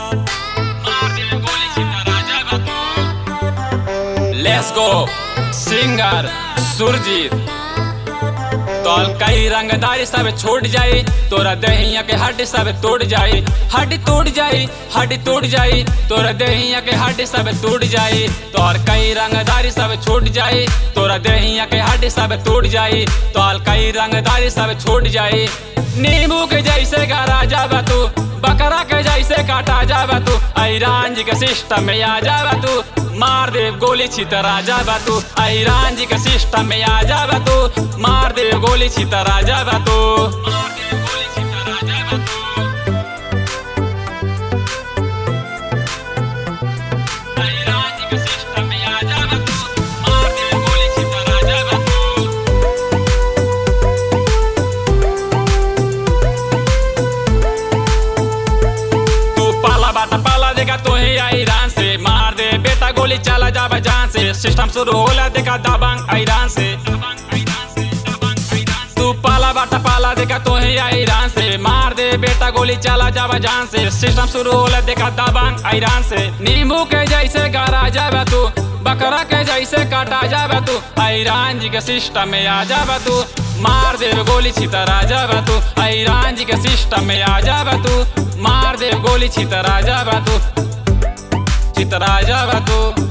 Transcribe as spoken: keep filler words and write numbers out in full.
Let's go singer Surjit. तोल कई रंगदारी सब छूट जाई, तोरा दहिया के हड्डी सब टूट जाई, हड्डी टूट जाई, हड्डी टूट जाई, तोरा दहिया के हड्डी सब टूट जाई। तोर कई रंगदारी सब छूट जाई, तोरा दहिया के हड्डी सब टूट जाई, तोल कई रंगदारी सब छूट जाई। नींबू के जैसे का राजा बा तू, बकरा के जैसे काटा जाबा तू, ऐरान जी के सिस्टम में आ जाबा तू, मार दे गोली छितरा जाबा तू, ऐरान जी के सिस्टम में आ जाबा तू, मार दे गोली छितरा जाबा तू, मार दे गोली छितरा जाबा तू, ऐरान जी के सिस्टम में आ जाबा तू, मार दे गोली छितरा जाबा तू। बाटा पाला देखा तो ही ईरान से, मार दे बेटा गोली चला जाबा जान से, सिस्टम शुरू होला देखा दबंग ईरान से। तू पाला बाटा पाला देखा तो ही ईरान से, मार दे बेटा गोली चला जाबा जान से, सिस्टम शुरू होला देखा दबंग ईरान से। नींबू के जैसे गारा जाबा तू, बकरा के जैसे काटा जाबा तू, ईरान जी के सिस्टम में आ जाबा तू, मार दे गोली छितरा जाबा तू, ईरान जी के सिस्टम में आ जाबा तू, मार दे गोली छितरा जाबा तू, छितरा जाबा तू।